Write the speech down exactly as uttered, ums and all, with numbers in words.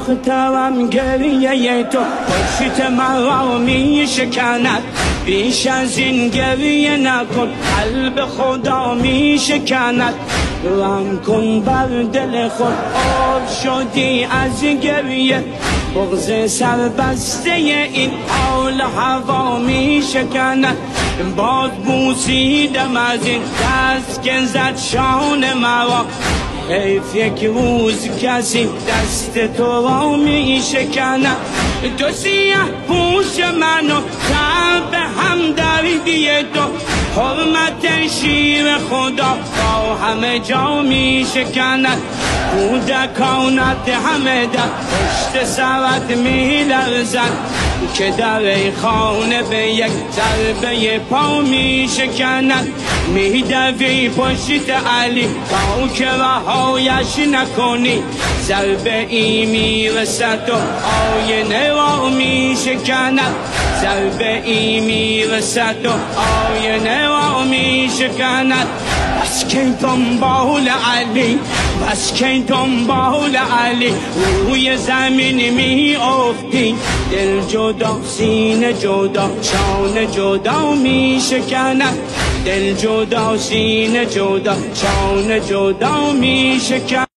دخترم گریه تو پشت مرا می شکند، بیش از این گریه نکن قلب خدا می شکند. رحم کن بر دل خود، آب شدی از گریه، بغض سربسته این حال هوا می شکند. باز بوسیدم از این دست که زد شان مرا، حیف یک روز کسی دست تو را می شکند. تو سیه پوش منو تب هم دردی تو، حرمت شیر خدا با همه جا می شکند. کودکانت همه در پشت سرت می لرزد، که در ای خانه به یک ضربه پا می شکند. می دوی پشت علی تا که رهایش نکنی، ضربه ای می رسد و آینه را می شکند. ضربه ای می رسد و آینه را می شکند. بس که دنبال علی، بس که دنبال علی، روی زمین می افتی. دل جدا سینه جدا شان جدا می شکند. دل جدا سینه جدا شان جدا می شکند.